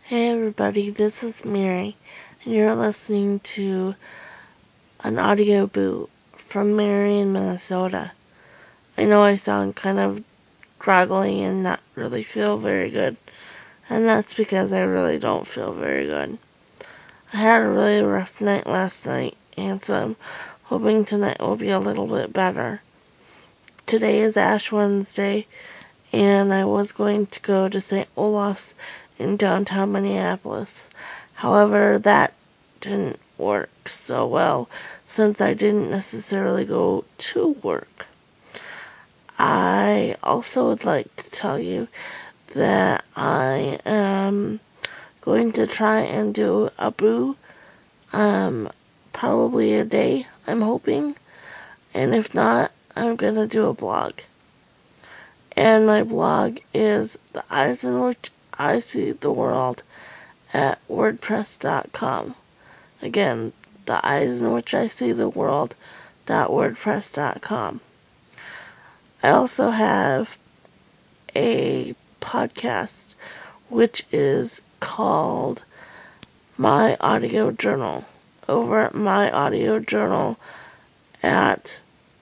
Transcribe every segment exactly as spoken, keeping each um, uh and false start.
Hey everybody, this is Mary, and you're listening to an audio boot from Mary in Minnesota. I know I sound kind of struggling and not really feel very good, and that's because I really don't feel very good. I had a really rough night last night, and so I'm hoping tonight will be a little bit better. Today is Ash Wednesday, and I was going to go to Saint Olaf's in downtown Minneapolis. However, that didn't work so well since I didn't necessarily go to work. I also would like to tell you that I am going to try and do a boo, um, probably a day, I'm hoping. And if not, I'm going to do a blog. And my blog is The Eyes in Which I See the World at WordPress dot com. Again, The Eyes in Which I See the World dot WordPress dot com. I also have a podcast which is called My Audio Journal over at My Audio Journal at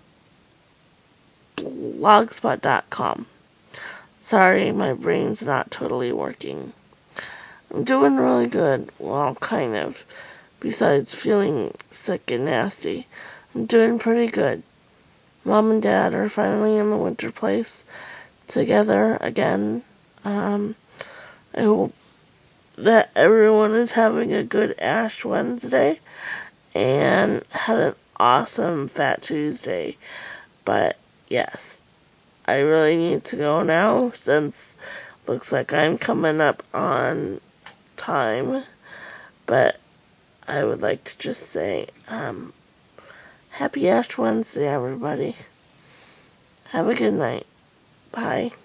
blogspot dot com. Sorry, my brain's not totally working. I'm doing really good. Well, kind of. Besides feeling sick and nasty, I'm doing pretty good. Mom and Dad are finally in the winter place together again. Um, I hope that everyone is having a good Ash Wednesday and had an awesome Fat Tuesday. But yes, I really need to go now since looks like I'm coming up on time. But I would like to just say, um, happy Ash Wednesday, everybody. Have a good night. Bye.